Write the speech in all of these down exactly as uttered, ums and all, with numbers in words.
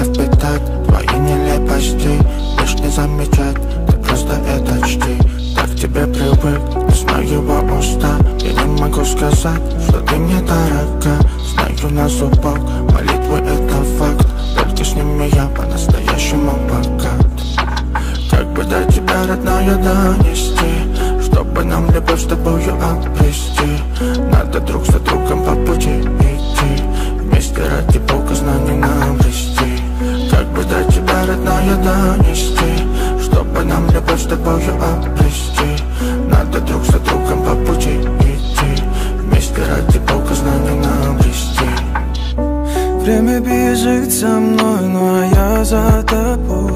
впитать твои нелепости, лишь не замечать, ты просто это чти. Так к тебе привык, не знаю его уста. Я не могу сказать, что ты мне дорога. Знаю на зубах, молитвы это факт. Только с ними я по-настоящему богат. Как бы до тебя, родная, донести, чтобы нам любовь с тобою обрести. Надо друг за другом по пути идти, вместе ради Бога знаний нам обрести. Как бы до тебя, родная, донести, чтобы нам любовь с тобою обрести. Надо друг за другом по пути идти, вместе ради Бога знаний нам обрести. Время бежит за мной, но я за тобой.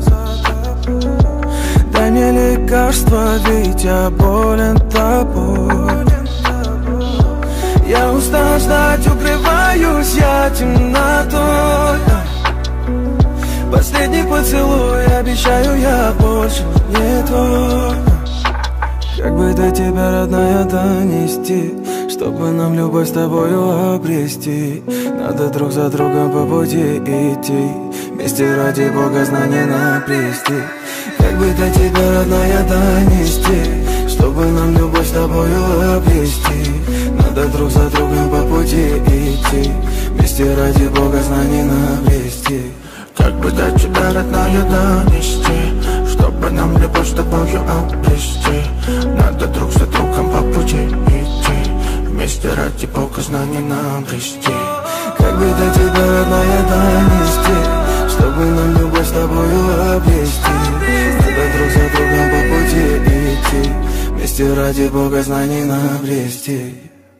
Дай мне лекарство, ведь я болен тобой. Я устал ждать, укрываюсь я темнотой. Последний поцелуй, обещаю, я больше не твой. Как бы до тебя, родная, донести, чтобы нам любовь с тобою обрести. Надо друг за другом по пути идти, вместе ради Бога знаний наплести. Как бы до тебя, родная, донести, чтобы нам любовь с тобою обрести. Надо друг за другом по пути идти, вместе ради Бога знаний наплести. Как бы до тебя, родная, донести, чтобы нам любовь с тобою обрести. Надо друг за другом по пути идти, вместе ради Бога знаний нам обрести. Как бы до тебя, родная, донести, чтобы нам любовь с тобою обрести. Надо друг за другом по пути идти, вместе ради Бога знаний нам обрести.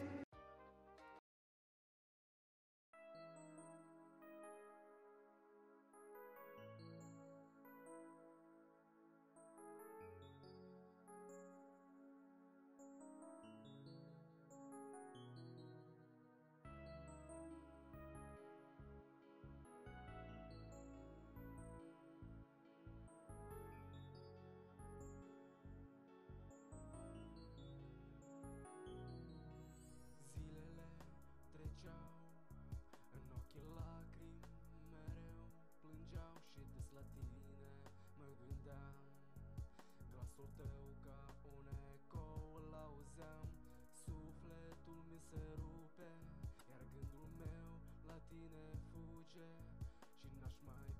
În ochii lacrimi mereu plângeau și de slatine mă gândeam. Glasul tău ca un ecou îl auzeam, sufletul mi se rupe, iar gândul meu la tine fuge și n-aș mai